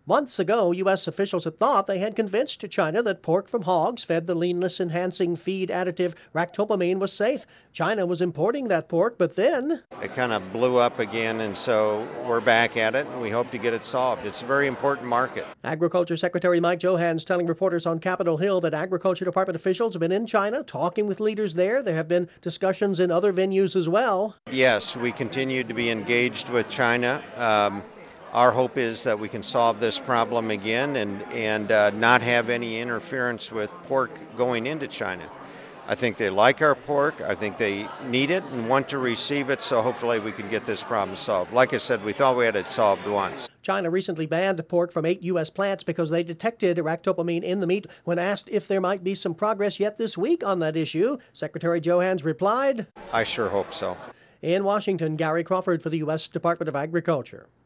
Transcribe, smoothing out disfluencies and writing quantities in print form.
Months ago, U.S. officials had thought they had convinced China that pork from hogs fed the leanness-enhancing feed additive ractopamine was safe. China was importing that pork, but then it kind of blew up again, and so we're back at it, and we hope to get it solved. It's a very important market. Agriculture Secretary Mike Johanns telling reporters on Capitol Hill that Agriculture Department officials have been in China talking with leaders there. There have been discussions in other venues as well. Yes, we continue to be engaged with China. Our hope is that we can solve this problem again and not have any interference with pork going into China. I think they like our pork. I think they need it and want to receive it, so hopefully we can get this problem solved. Like I said, we thought we had it solved once. China recently banned pork from 8 U.S. plants because they detected ractopamine in the meat. When asked if there might be some progress yet this week on that issue, Secretary Johanns replied, I sure hope so. In Washington, Gary Crawford for the U.S. Department of Agriculture.